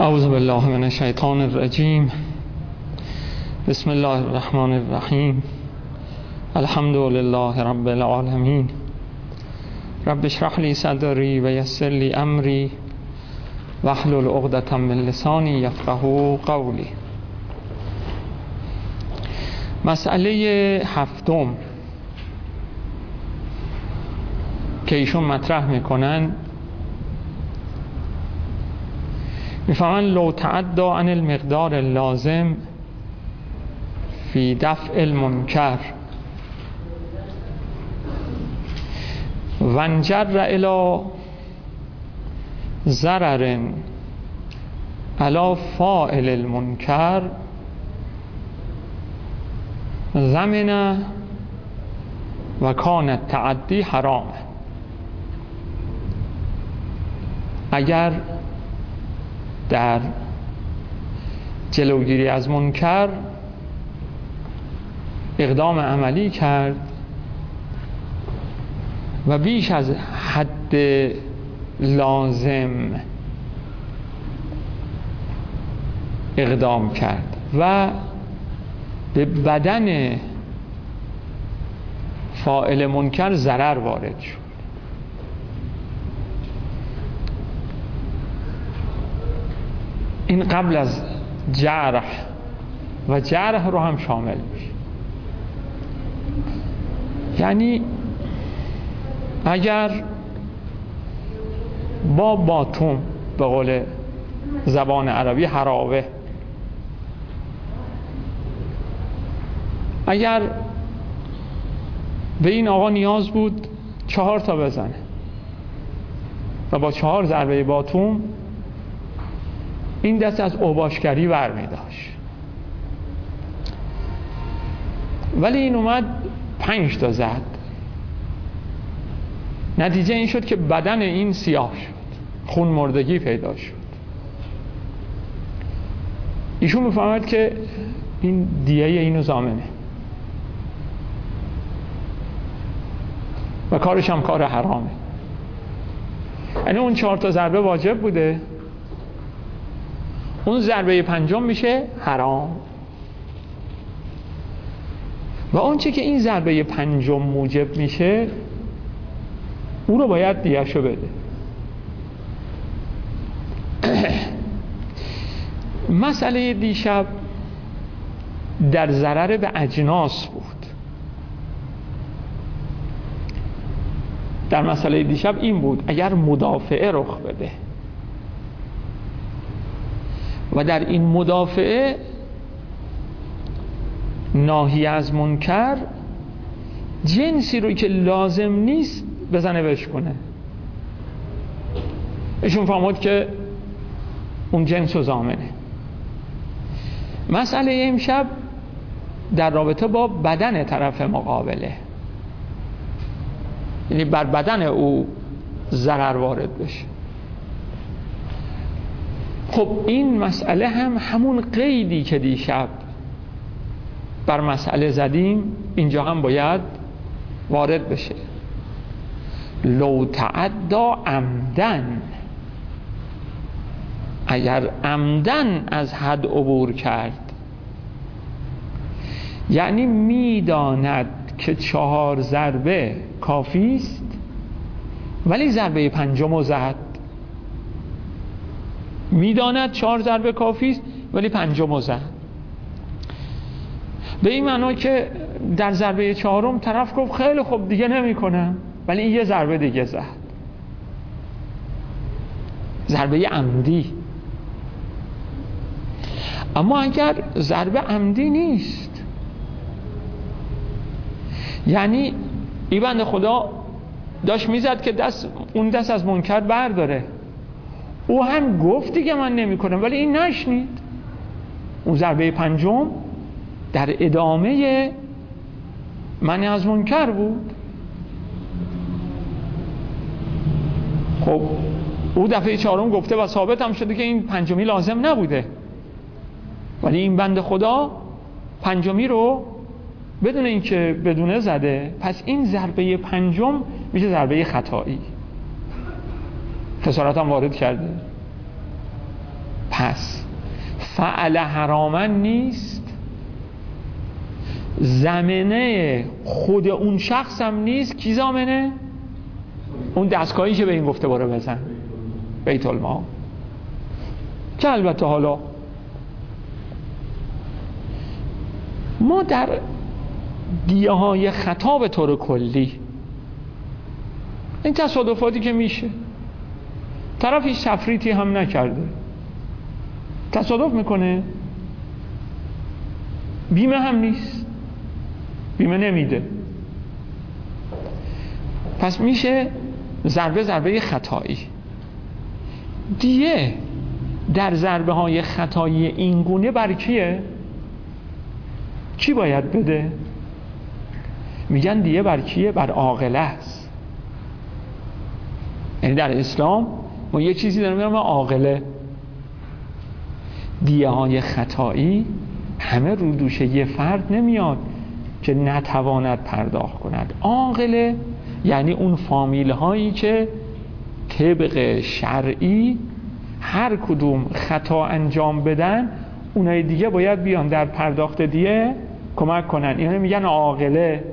اعوذ بالله من الشیطان الرجیم. بسم الله الرحمن الرحیم. الحمد لله رب العالمین. رب اشرح لی صدری و یسر لی امری واحلل عقدة من لسانی یفقهوا قولی. مسئله هفتم که ایشون مطرح میکنن، میفهمن لو تعدى عن المقدار اللازم فی دفع المنکر وانجر الى ضرر علی فاعل المنکر ضمن و کان التعدی حرام. اگر در جلوگیری از منکر اقدام عملی کرد و بیش از حد لازم اقدام کرد و به بدن فاعل منکر ضرر وارد شد، این قبل از جرح و جرح رو هم شامل میشه. یعنی اگر با باتوم به قول زبان عربی حراوه، اگر به این آقا نیاز بود 4 تا بزنه و با 4 ضربه باتوم این دست از اوباشگری برمی داشت، ولی این اومد 5 تا زد. نتیجه این شد که بدن این سیاه شد، خون مردگی پیدا شد. ایشون میفهمد که این دیه اینو ضامنه و کارش هم کار حرامه. یعنی اون 4 تا ضربه واجب بوده، اون ضربه 5م میشه حرام و آنچه که این ضربه 5م موجب میشه اون رو باید دیه‌شو بده. مسئله دیشب در ضرر به اجناس بود. در مسئله دیشب این بود اگر مدافعه رخ بده و در این مدافعه ناهی از منکر جنسی رو که لازم نیست بزنه بشکنه، ایشون فهمید که اون جنس رو ضامنه. مسئله امشب در رابطه با بدن طرف مقابله، یعنی بر بدن او ضرر وارد بشه. خب این مسئله هم همون قیدی که دیشب بر مسئله زدیم اینجا هم باید وارد بشه. لو تعدى عمدن، اگر عمدن از حد عبور کرد، یعنی میداند که 4 ضربه کافی است ولی ضربه 5م زد، میداند 4 ضربه کافی است ولی 5م زد، به این معنا که در ضربه 4م طرف گفت خیلی خوب دیگه نمی کنم، ولی این 1 ضربه دیگه زد، ضربه عمدی. اما اگر ضربه عمدی نیست، یعنی این بنده خدا داشت میزد که اون دست از منکر برداره، او هم گفت دیگه من نمی کنم ولی این نشنید، اون ضربه 5م در ادامه منع از منکر بود. خب او دفعه 4م گفته و ثابت هم شده که این 5می لازم نبوده، ولی این بنده خدا 5می رو بدون اینکه بدونه زده. پس این ضربه 5م میشه ضربه خطایی، خسارت هم وارد کرده. پس فعل حراما نیست، زمینه خود اون شخص هم نیست. کی زامنه؟ اون دستگاهی که به این گفته برو بزن، بیت المال. که البته حالا ما در دیه های خطا به طور کلی، این تصادفاتی که میشه، طرف هیچ تفریطی هم نکرده، تصادف میکنه، بیمه هم نیست، بیمه نمیده، پس میشه ضربه خطایی. دیه در ضربه های خطایی این گونه بر کیه؟ کی باید بده؟ میگن دیه بر کیه؟ بر عاقله است. یعنی در اسلام ما یه چیزی داریم به نام عاقله. دیه های خطایی همه رو دوش یه فرد نمیاد که نتواند پرداخت کند. عاقله یعنی اون فامیل هایی که طبق شرعی هر کدوم خطا انجام بدن، اونای دیگه باید بیان در پرداخت دیه کمک کنن. اینا میگن عاقله.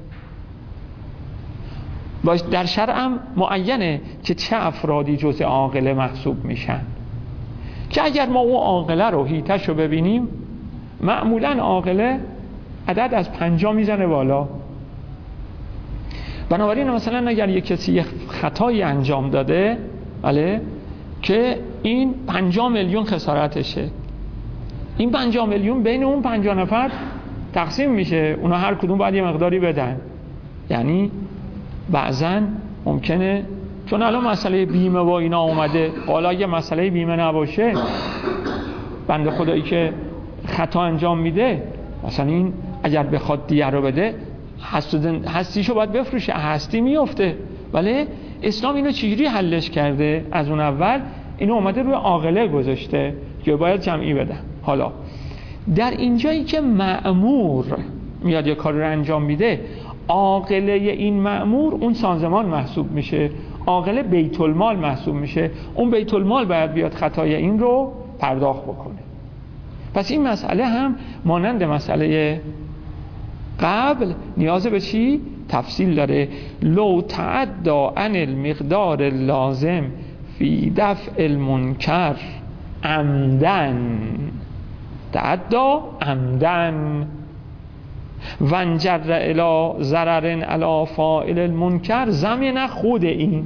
در شرع هم معینه که چه افرادی جزء عاقله محسوب میشن، که اگر ما اون عاقله رو هیتش رو ببینیم، معمولا عاقله عدد از 5 میزنه بالا. بنابراین مثلا اگر یک کسی یک خطایی انجام داده، بله، که این 50 میلیون خسارتشه، این 50 میلیون بین اون 50 نفر تقسیم میشه، اونا هر کدوم باید یه مقداری بدن. یعنی بعضا ممکنه، چون الان مسئله بیمه و اینا اومده، حالا یه مسئله بیمه نباشه، بنده خدایی که خطا انجام میده، مثلا این اگر بخواد دیه رو بده، هستیشو باید بفروشه، هستی میفته. ولی اسلام اینو چجوری حلش کرده؟ از اون اول اینو اومده روی عاقله گذاشته که باید جمعی بده. حالا در اینجایی که مأمور میاد یه کار رو انجام میده، عاقله این مأمور اون سازمان محسوب میشه، عاقله بیت المال محسوب میشه، اون بیت المال باید بیاد خطای این رو پرداخت بکنه. پس این مسئله هم مانند مسئله قبل نیاز به چی؟ تفصیل داره. لو تعدى عن المقدار اللازم فی دفع المنکر عمدن، تعدى عمدن وانجر الى ضرر علی فاعل المنکر، زمین خود این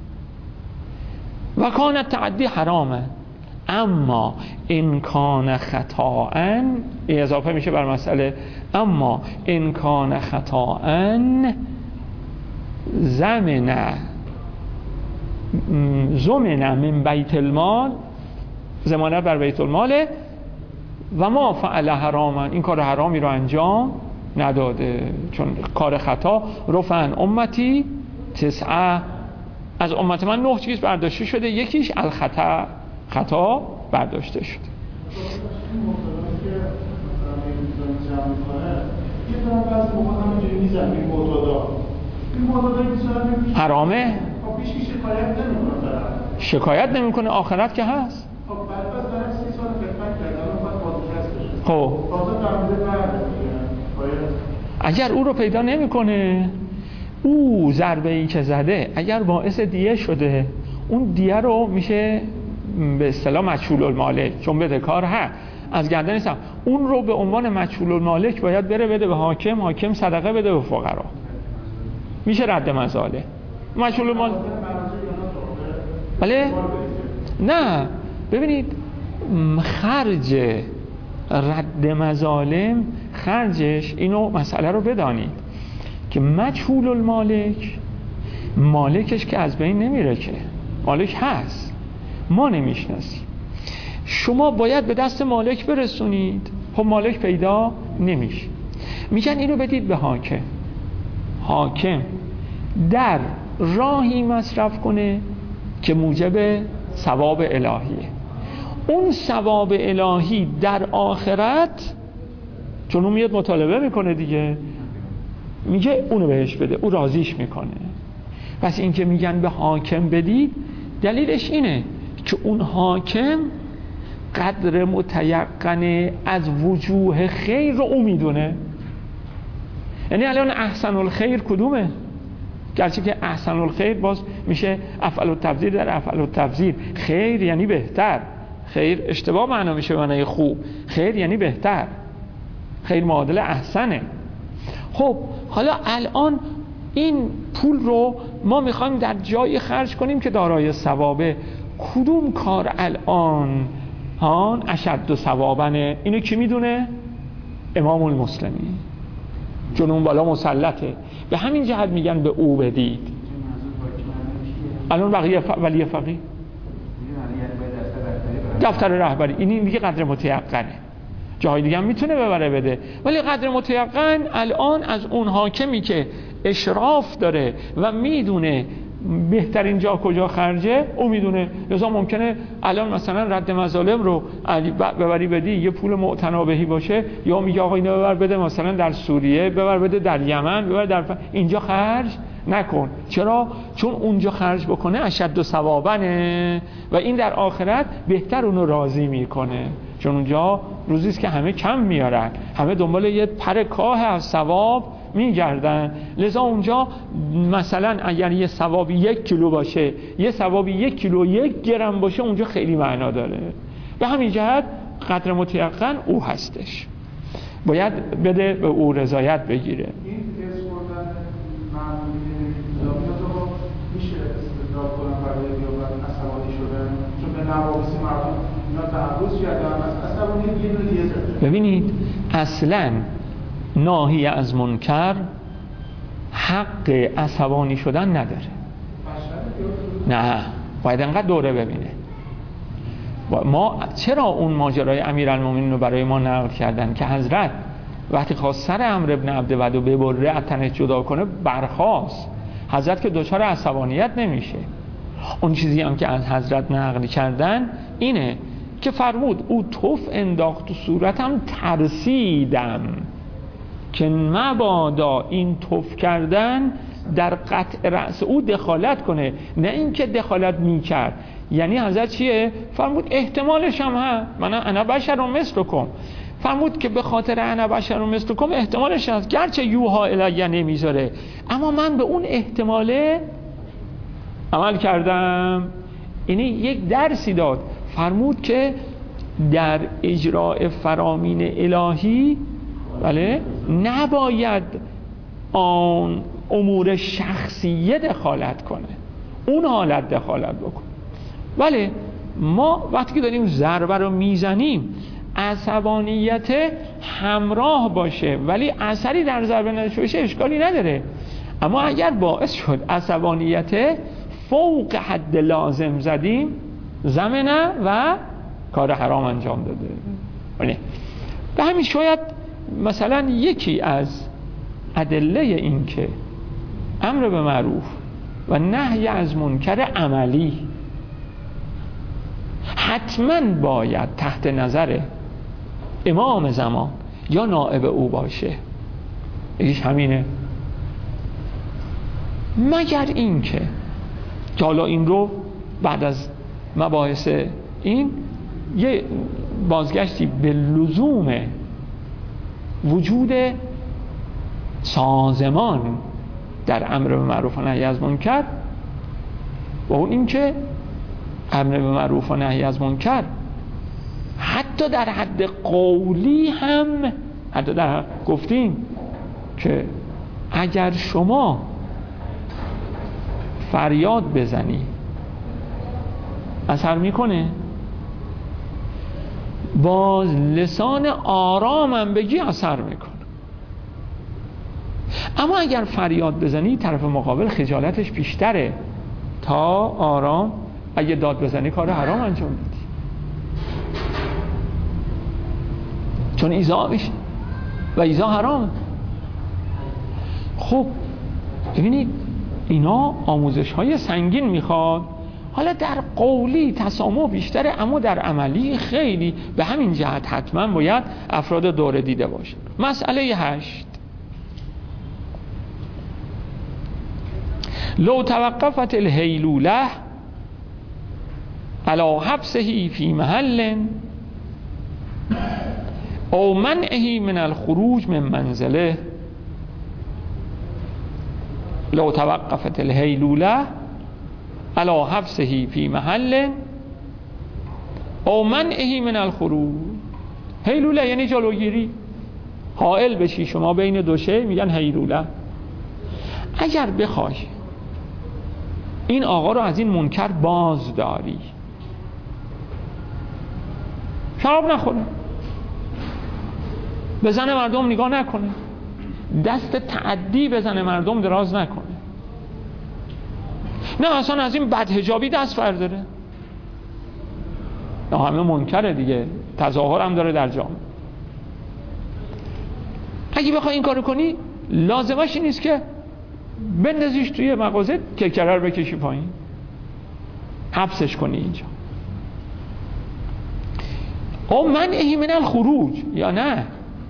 و کان تعدی حرامه، اما این کان خطاً، اضافه میشه بر مسئله اما این کان خطاً زمن من بیت المال، ضمانت بر بیت الماله، و ما فعل حراما، این کار حرامی رو انجام نداده. چون کار خطا رفعن امتی 9، از امت من 9 چیز برداشته شده، یکیش الخطا، خطا برداشته شده. حرامه؟ شکایت نمیکنه، آخرت که هست. خب اگر او رو پیدا نمیکنه، او ضربه ای که زده اگر باعث دیه شده، اون دیه رو میشه به اصطلاح مجهول المالک، چون بدهکار هست از گردن نیستم، اون رو به عنوان مجهول المالک باید بده به حاکم، حاکم صدقه بده به فقرا، میشه رد مظالم. مجهول المالک بله؟ نه ببینید، خرج رد مظالم خرجش، اینو مسئله رو بدانید که مجهول المالک، مالکش که از بین نمیره، که مالک هست ما نمیشناسیم، شما باید به دست مالک برسونید. خب مالک پیدا نمیشه، میگن اینو بدید به حاکم، حاکم در راهی مصرف کنه که موجب ثواب الهیه. اون ثواب الهی در آخرت، چون اون میاد مطالبه میکنه دیگه، میگه اونو بهش بده، او راضیش میکنه. پس این که میگن به حاکم بدید، دلیلش اینه که اون حاکم قدر متیقن از وجوه خیر رو او میدونه. یعنی الان احسن الخیر کدومه؟ گرچه که احسن الخیر باز میشه افعل التفضیل در افعل التفضیل. خیر یعنی بهتر، خیر اشتباه معنا میشه معنای خوب، خیر یعنی بهتر، خیر معادل احسنه. خب حالا الان این پول رو ما میخوایم در جایی خرج کنیم که دارای ثوابه. کدوم کار الان اشد ثوابنه؟ اینو کی میدونه؟ امام المسلمین، جنون بالا مسلطه. به همین جهت میگن به او بدید. الان بقیه ولی فقیه دفتر رهبری، این دیگه قدر متیقنه. جاهای دیگه هم میتونه ببره بده، ولی قدر متیقن الان از اون حاکمی که اشراف داره و میدونه بهترین جا کجا خرجه، او میدونه. لذا ممکنه الان مثلا رد مظالم رو ببری بدی، یه پول معتنابهی باشه، یا میگه آقا اینو ببر بده مثلا در سوریه، ببر بده در یمن، ببر در اینجا خرج نکن. چرا؟ چون اونجا خرج بکنه اشد ثوابنه و این در آخرت بهتر اونو راضی میکنه، چون اونجا روزیست که همه کم میارن، همه دنبال یه پر کاه از ثواب میگردن. لذا اونجا مثلا اگر یه ثوابی 1 کیلو باشه، یه ثوابی 1 کیلو 1 گرم باشه، اونجا خیلی معنا داره. به همین جهت قدر متیقن او هستش، باید بده به او رضایت بگیره. این کس بردن معمولی اضافیات رو میشه استدلال کنم برای بیابن عصبانی شدن، چون به نواقصی مردم اینا تعرض کردن از عصبانی یه دیگه زده. ببینید اصلا ناهی از منکر حق عصبانی شدن نداره. نه، باید انقدر دوره ببینه. ما چرا اون ماجرای امیرالمومنین رو برای ما نقل کردن که حضرت وقتی خواست سر عمرو بن عبدود رو ببره از تنش جدا کنه برخاست، حضرت که دچار عصبانیت نمیشه. اون چیزی هم که از حضرت نقل کردن اینه که فرمود او توف انداخت تو صورتم، ترسیدم که مبادا این توف کردن در قطع رأس او دخالت کنه، نه اینکه دخالت میکرد. یعنی حضرت چیه؟ فرمود احتمالش هم من انا بشر مثلکم، فرمود که به خاطر انا بشر مثلکم احتمالش هست، گرچه یوها الیه نمیذاره، اما من به اون احتماله عمل کردم. اینی یک درسی داد. فرمود که در اجراء فرامین الهی بله نباید آن امور شخصیه دخالت کنه، اون حالت دخالت بکنه. بله ما وقتی که داریم ضربه رو میزنیم عصبانیت همراه باشه ولی اثری در ضربه نداشته باشه اشکالی نداره، اما اگر باعث شد عصبانیت فوق حد لازم زدیم زمنه و کار حرام انجام داده. بله به همین شاید مثلا یکی از ادله این که امر به معروف و نهی از منکر عملی حتما باید تحت نظر امام زمان یا نائب او باشه، یکیش همینه. مگر این که حالا این رو بعد از مباحث این یه بازگشتی به لزوم وجود سازمان در امر به معروف و نهی از منکر و اون این که امر به معروف و نهی از منکر حتی در حد قولی هم، حتی در گفتیم که اگر شما فریاد بزنی اثر میکنه، با لسان آرامم بگی اثر میکنه. اما اگر فریاد بزنی طرف مقابل خجالتش بیشتره تا آرام. اگه داد بزنی کار حرام انجام بدی، چون ایذا میشه و ایذا حرام. خب ببینید اینا آموزش های سنگین میخواد. حالا در قولی تسامح بیشتره اما در عملی خیلی. به همین جهت حتما باید افراد دوره دیده باشه. مسئله 8 لو توقفت الهیلوله علی حبسه فی محل او منعه من الخروج من منزله لو توقفت الهیلوله علی حبسه فی محل او منعه من الخروج. هیلوله یعنی جلوگیری، حائل بشی شما بین دو شی میگن هیلوله. اگر بخوای این آقا رو از این منکر باز داری، شراب نخوره، به زن مردم نگاه نکنه، دست تعدی به زن مردم دراز نکنه، نه اصلا از این بدحجابی دست برداره، نه همه منکره دیگه، تظاهر هم داره در جامعه. اگه بخوای این کارو کنی لازمش این نیست که بندازیش توی مغازه کرکره رو بکشی پایین، حبسش کنی اینجا. او منعه من الخروج، یا نه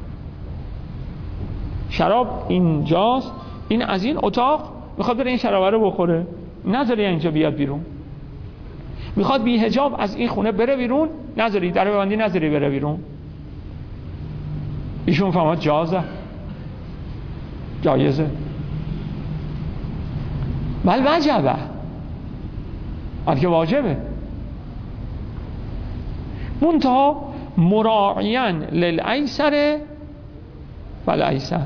شراب اینجاست، این از این اتاق میخواد بره این شراب رو بخوره، نذاری اینجا بیاد بیرون، میخواد بی حجاب از این خونه بره بیرون، نذاری در ببندی، نذاری بره بیرون. ایشون فهمد جایزه بل وجبه، که واجبه، منتها مراعیاً للایسر والایسر.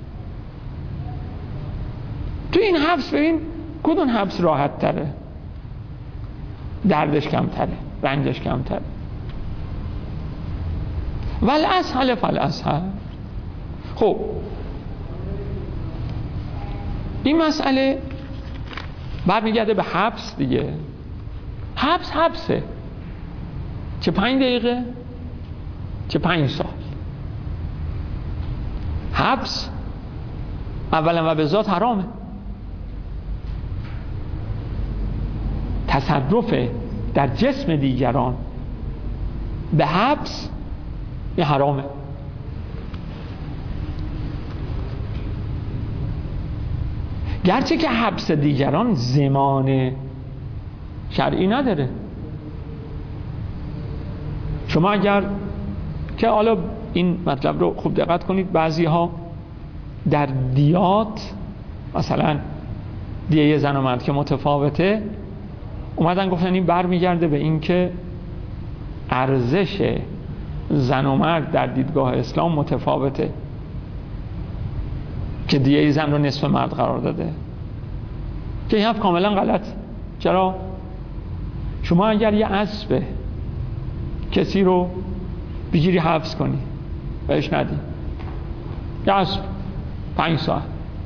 تو این حبس ببین کدوم حبس راحت تره، دردش کمتره، رنجش کمتره. والاسهل فالاسهل. خب این مسئله برمیگرده به حبس دیگه. حبسه، چه 5 دقیقه چه 5 سال. حبس اولا و به ذات حرامه، تصرف در جسم دیگران به حبس یه حرامه. گرچه که حبس دیگران زمان شرعی نداره. شما اگر که حالا این مطلب رو خوب دقت کنید، بعضی ها در دیات مثلا دیه زن و مرد که متفاوته اومدن گفتن این برمیگرده به این که ارزش زن و مرد در دیدگاه اسلام متفاوته، که دیه زن رو نصف مرد قرار داده، که این حرف کاملا غلط. چرا؟ شما اگر یه اسب کسی رو بگیری حبس کنی بهش ندی، یه اسب 5 ساعت،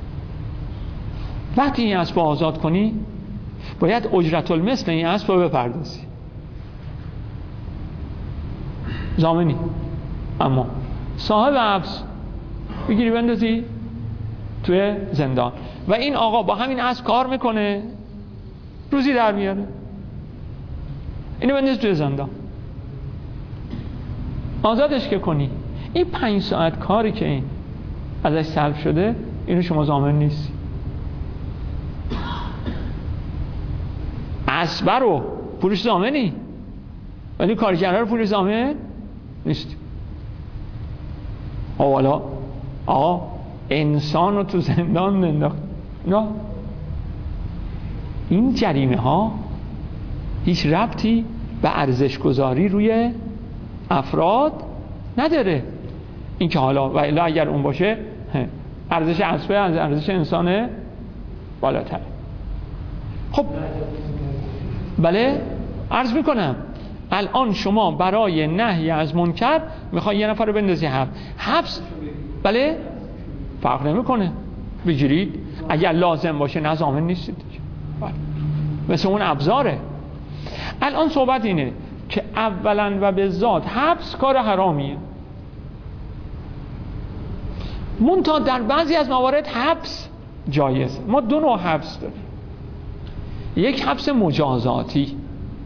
وقتی این اسب رو آزاد کنی باید اجرت المثل این اسب رو بپردازی، ضامنی. اما صاحب حبس بگیری بندازی توی زندان و این آقا با همین اسب کار میکنه، روزی در میاره، اینو بندازی توی زندان، آزادش که کنی، این 5 ساعت کاری که این ازش سلب شده اینو شما ضامن نیستی. اسب رو پولش ضامنی ولی کارگرها رو پولش ضامن نیست. حالا انسان رو تو زندان انداخت. نه، این جریمه ها هیچ ربطی به ارزش گذاری روی افراد نداره. این که حالا و الا اگر اون باشه ارزش اسبه از ارزش انسانه بالاتر. خب بله عرض میکنم الان شما برای نهی از منکر میخوای یه نفر رو بندازی حبس، بله فرق نمیکنه، بگیرید اگر لازم باشه، نه ضامن نیستید، مثل اون ابزاره. الان صحبت اینه که اولا و به ذات حبس کار حرامیه، منتها در بعضی از موارد حبس جایزه. ما 2 نوع حبس داریم، یک حبس مجازاتی.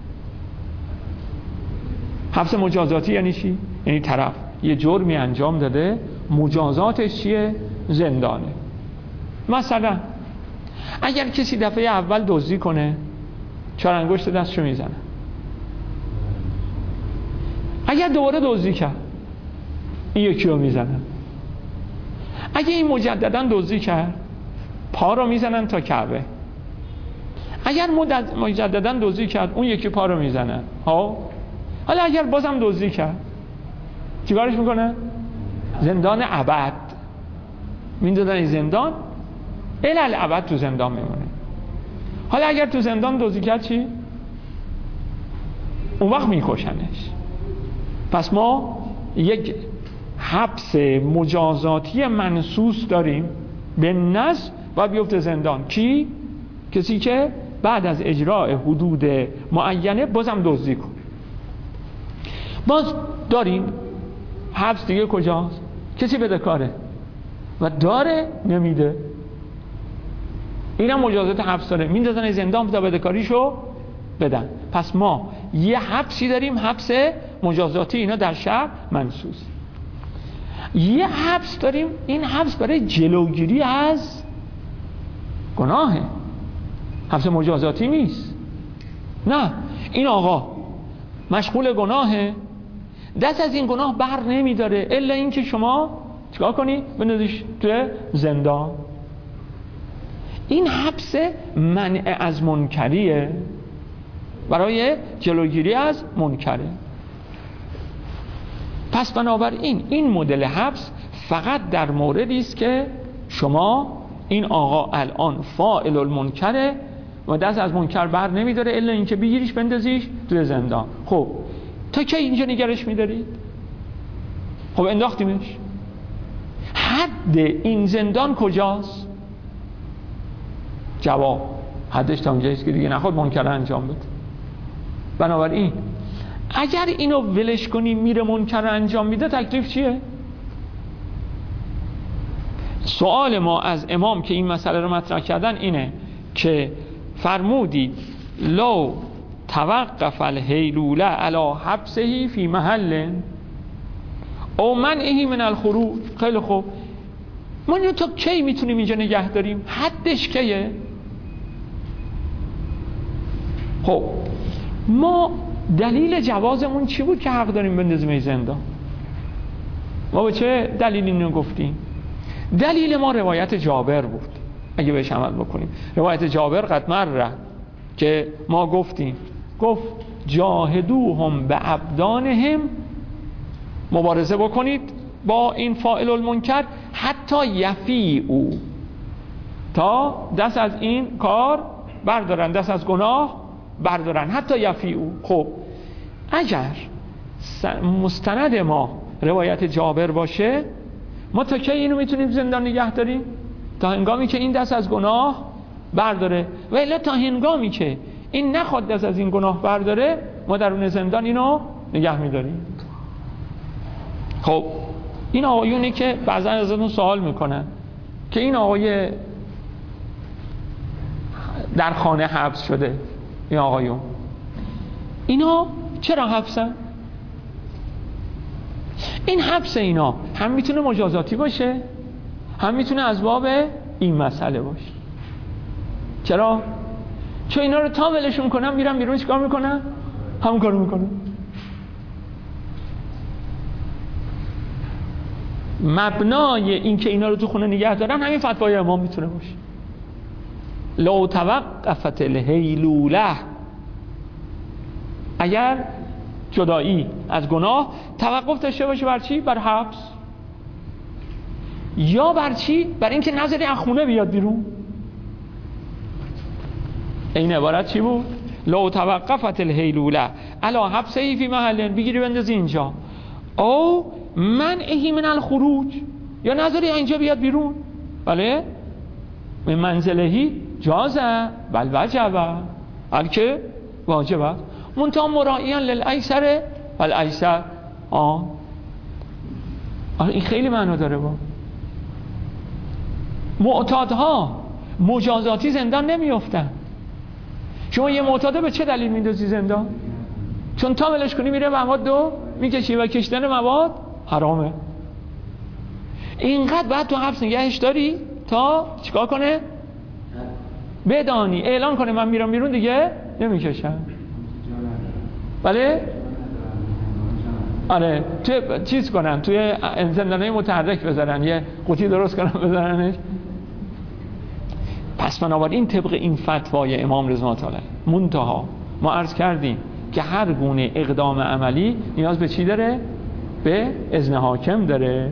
حبس مجازاتی یعنی چی؟ یعنی طرف یه جرمی انجام داده، مجازاتش چیه؟ زندانه. مثلا اگر کسی دفعه اول دزدی کنه 4 انگشت دستشو میزنه، اگر دوباره دزدی کرد این یکی رو میزنن. اگه این مجددا دزدی کرد، پا رو میزنن تا کعبه. اگر مجددا دزدی کرد، اون یکی پا رو میزنن. حالا اگر بازم دزدی کرد، چیکارش میکنن؟ زندان ابد میندازن این زندان، الالابد تو زندان میمونه. حالا اگر تو زندان دزدی کرد چی؟ اون وقت میکشنش. پس ما یک حبس مجازاتی منصوص داریم به نص و بیفته زندان. کی؟ کسی که بعد از اجراء حدود معینه بازم دزدی کن. باز داریم حبس دیگه کجاست؟ کسی بدهکاره و داره نمیده، اینم مجازات حبس داره، میندازن زندان تا بدهکاریشو بدن. پس ما یه حبسی داریم، حبس مجازاتی، اینا در شرع منصوص. یه حبس داریم، این حبس برای جلوگیری از گناهه، حبس مجازاتی نیست. نه، این آقا مشغول گناهه، دست از این گناه بر نمیداره الا اینکه شما چیکار کنی؟ بندازیش توی زندان. این حبس منع از منکریه، برای جلوگیری از منکره. پس بنابراین این مدل حبس فقط در موردی است که شما این آقا الان فاعل المنکره و دست از منکر بر نمیداره الا اینکه بگیریش بندازیش توی زندان. خب تا کی اینجا نگرش میدارید؟ خب انداختیمش. حد این زندان کجاست؟ جواب حدش تا اونجاییست که دیگه نخواد منکر انجام بده. بنابراین اگر اینو ولش کنی میره منکر انجام میده، تکلیف چیه؟ سوال ما از امام که این مسئله رو مطرح کردن اینه که فرمودید لو توقف الهیلوله علی حبسه فی محل او منعه من الخروج. خیلی خوب، ما اینو تا کی میتونیم اینجا نگه داریم؟ حدش کیه؟ خب ما دلیل جوازمون چی بود که حق داریم بندازیم زندان؟ ما به چه دلیل اینو گفتیم؟ دلیل ما روایت جابر بود. اگه بهش عمل بکنیم، روایت جابر قد مره که ما گفتیم، گفت جاهدوهم به ابدانهم، مبارزه بکنید با این فاعل المنکر حتی یفیعوا، تا دست از این کار بردارن، دست از گناه بردارن، حتی یفیعوا. خب اگر مستند ما روایت جابر باشه، ما تا کی اینو میتونیم زندان نگه داریم؟ تا هنگامی که این دست از گناه برداره، و الا تا هنگامی که این نخواد دست از این گناه برداره، ما درون زندان اینو نگه میداریم. خب این آقایونی که بعضا ازتون سوال میکنن که این آقای در خانه حبس شده، این آقایون اینا چرا حبسن؟ این حبس اینا هم میتونه مجازاتی باشه، هم میتونه از باب این مسئله باشه. چرا؟ چون اینا رو تا ولشون کنم میرم بیرون، چیکار میکنم؟ همون کارو میکنم. مبنای این که اینا رو تو خونه نگه دارن همین فتوای امام میتونه باشه. لو توقفت الهیلوله، اگر جدایی از گناه توقف داشته باشه، بر چی؟ بر حبس. یا بر چی؟ بر اینکه نظری از خونه بیاد بیرون. این عبارت چی بود؟ لو توقفت الهیلوله علی حبسه فی محل، بگیری بندازی اینجا، او منعه من الخروج، یا نظری اینجا بیاد بیرون. بله من منزلهی جازه بل وجبه، بلکه واجبه، منتها مراعیان للایسر والایسر. این خیلی معنا داره. با معتادها مجازاتی زندان نمیافتن. شما یه معتاده به چه دلیل میندازی زندان؟ چون تا ولش کنی میره مواد دو میکشی و کشتن مواد حرامه. اینقدر باید تو حبس نگهش داری تا چیکار کنه؟ بدانی اعلان کنه من میرم بیرون، دیگه نمیکشم. بله؟ آره توی چیز کنن، توی زندانهای متحرک بذارن، یه قوطی درست کنن بذارنش. پس بنابراین طبق این فتوای امام رضوان الله تعالی منتها ما عرض کردیم که هر گونه اقدام عملی نیاز به چی داره؟ به اذن حاکم داره.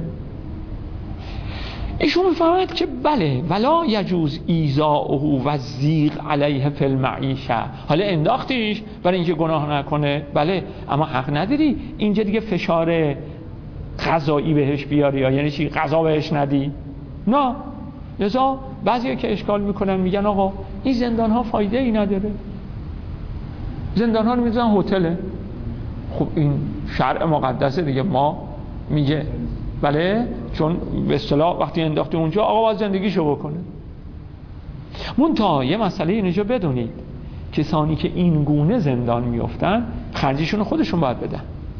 ایشون میفهمد که بله ولا یجوز ایذاؤه و الضیق علیه فی المعیشه. حالا انداختیش برای اینکه گناه نکنه، بله، اما حق نداری اینجا دیگه فشار غذایی بهش بیاری، یا یعنی چی؟ غذا بهش ندی؟ نه. لذا بعضیا که اشکال میکنن میگن آقا این زندان ها فایده ای نداره، زندان ها رو میذارن هتله. خب این شرع مقدسه دیگه، ما میگه بله، چون به اصطلاح وقتی انداختی اونجا آقا باید زندگیشو بکنه. منتها یه مسئله اینجا بدونید، کسانی که این گونه زندان میافتن خرجشون خودشون باید بدن،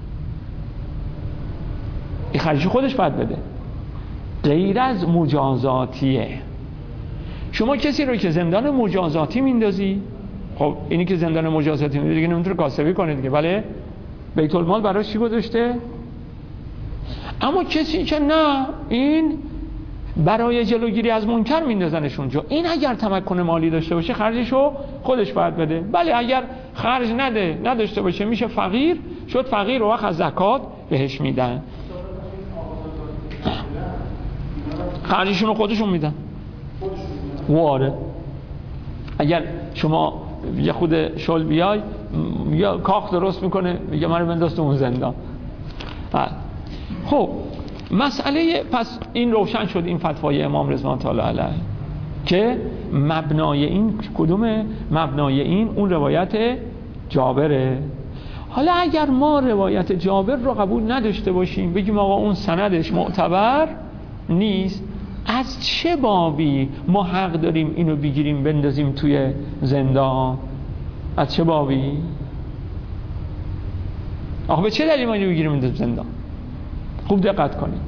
این خرجش خودش باید بده، غیر از مجازاتیه. شما کسی رو که زندان مجازاتی میندازی، خب اینی که زندان مجازاتی میندازی دیگه نمیتونه کاسبی کنه دیگه، بله، بیت المال براش چی گذاشته؟ اما کسی که نه، این برای جلوگیری از منکر میندازنش اونجا، این اگر تمکن مالی داشته باشه خرجشو خودش باید بده. بله اگر خرج نداشته باشه میشه فقیر، شد فقیر و وقت از زکات بهش میدن، خرجشون رو خودشون میدن. واره اگر شما یه خود شل بیای یا کاخ درست میکنه میگه منو بنداز تو اون زندان. خب مسئله، پس این روشن شد این فتوای امام رضوان تعالی علیه که مبنای این کدومه؟ مبنای این اون روایت جابره. حالا اگر ما روایت جابر رو قبول نداشته باشیم، بگیم آقا اون سندش معتبر نیست، از چه بابی ما حق داریم اینو بگیریم بندازیم توی زندان؟ از چه بابی؟ آخه به چه دلیل ما اینو بگیریم بندازیم زندان؟ خوب دقت کنید.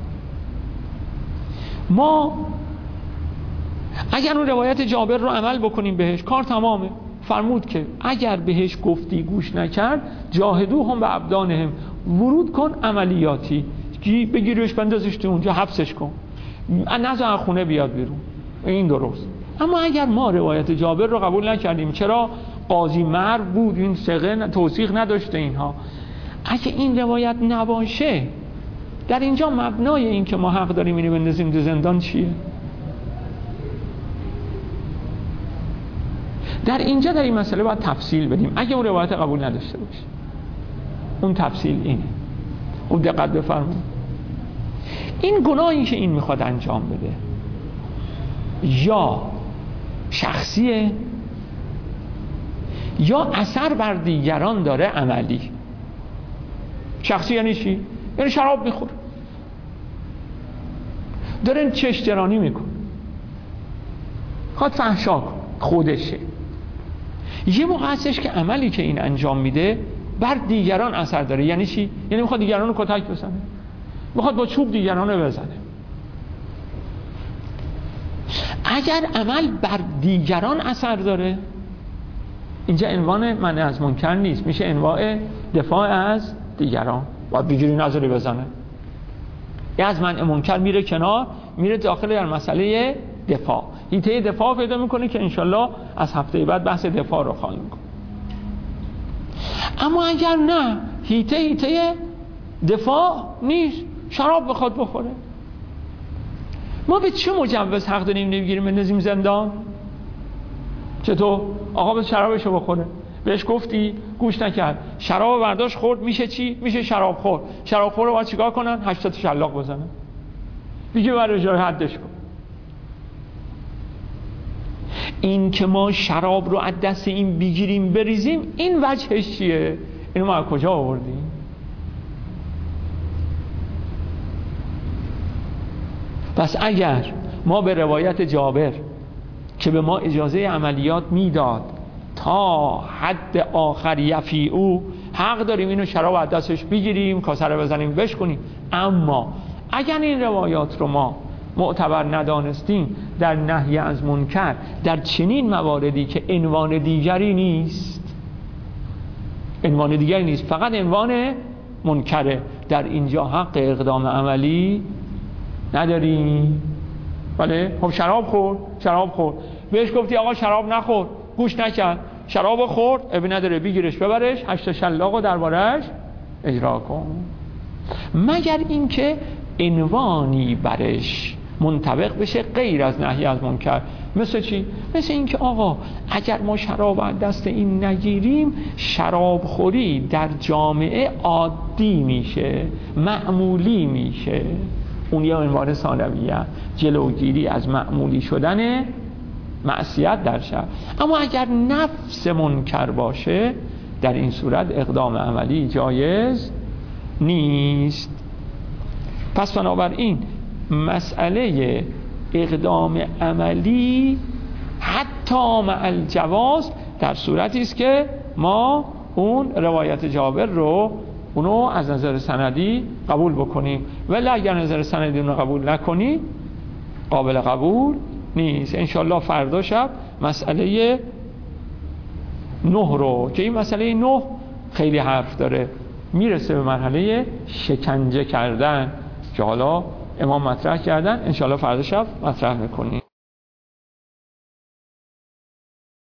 ما اگر اون روایت جابر رو عمل بکنیم بهش، کار تمامه. فرمود که اگر بهش گفتی گوش نکرد، جاهدوهم به ابدانهم، ورود کن عملیاتی، بگیریش بندازش تو اونجا حبسش کن، نذار خونه بیاد بیرون. این درست. اما اگر ما روایت جابر رو قبول نکردیم، چرا؟ قاضی مرد بود، این ثقه توثیق نداشته اینها. اگه این روایت نباشه، در اینجا مبنای این که ما حق داریم اینو بندازیم تو زندان چیه؟ در اینجا در این مسئله باید تفصیل بدیم. اگه اون روایت قبول نداشته باشه، اون تفصیل اینه. اون دقت بفرمایید. این گناهی که این میخواد انجام بده یا شخصیه یا اثر بر دیگران داره عملی. شخصی یعنی چی؟ یعنی شراب میخوره، داره چشترانی میکنه، خواهد فحشا کن، خودشه. یه موقع هستش که عملی که این انجام میده بر دیگران اثر داره. یعنی چی؟ یعنی میخواد دیگران رو کتک بزنه، میخواد با چوب دیگران رو بزنه. اگر عمل بر دیگران اثر داره، اینجا عنوان منع از منکر نیست، میشه انواع دفاع از دیگران. باید بگیری نظری بزنه، یه از منع منکر میره کنار، میره داخل در مسئله دفاع، حیطه دفاع پیدا میکنه که انشالله از هفته بعد بحث دفاع رو خواهیم کنیم. اما اگر نه، حیطه دفاع نیست، شراب بخواد بخوره، ما به چه مجوز حق داریم نمیگیریم بندازیم زندان؟ چطور؟ آقا به شرابشو بخوره، بهش گفتی گوش نکرد، شراب برداشت خورد، میشه چی؟ میشه شراب خور. شراب خور رو باید چیکار کنن؟ 80 شلاق بزنن، دیگه برای جای حدش کن. این که ما شراب رو از دست این بگیریم بریزیم، این وجهش چیه؟ اینو ما از کجا آوردیم؟ پس اگر ما به روایت جابر که به ما اجازه عملیات میداد تا حد آخر یفیعو، حق داریم اینو شراب از دستش بگیریم، کاسه رو بزنیم بشکنیم. اما اگر این روایات رو ما معتبر ندانستیم در نهی از منکر، در چنین مواردی که عنوان دیگری نیست، فقط عنوان منکره، در اینجا حق اقدام عملی نداریم. بله خب شراب خورد بهش گفتی آقا شراب نخور، گوش نکرد، شراب خورد، ابی نداره بگیرش ببرش 8 شلاقو دربارش اجرا کن. مگر اینکه عنوانی برش منطبق بشه غیر از نهی از منکر. مثل چی؟ مثل اینکه آقا اگر ما شراب از دست این نگیریم، شراب خوری در جامعه عادی میشه، معمولی میشه. اون یه عنوان ثانویه، جلوگیری از معمولی شدن معصیت در شهر. اما اگر نفس منکر باشه، در این صورت اقدام عملی جایز نیست. پس بنابراین مسئله اقدام عملی حتی مع الجواز در صورتی است که ما اون روایت جابر رو اونو از نظر سندی قبول بکنیم، ولی اگر نظر سندی اونو قبول نکنیم قابل قبول نیست. انشالله فردا شب مسئله 9 رو که این مسئله 9 خیلی حرف داره، میرسه به مرحله شکنجه کردن که حالا امام مطرح کردن، انشالله فردا شب مطرح میکنیم.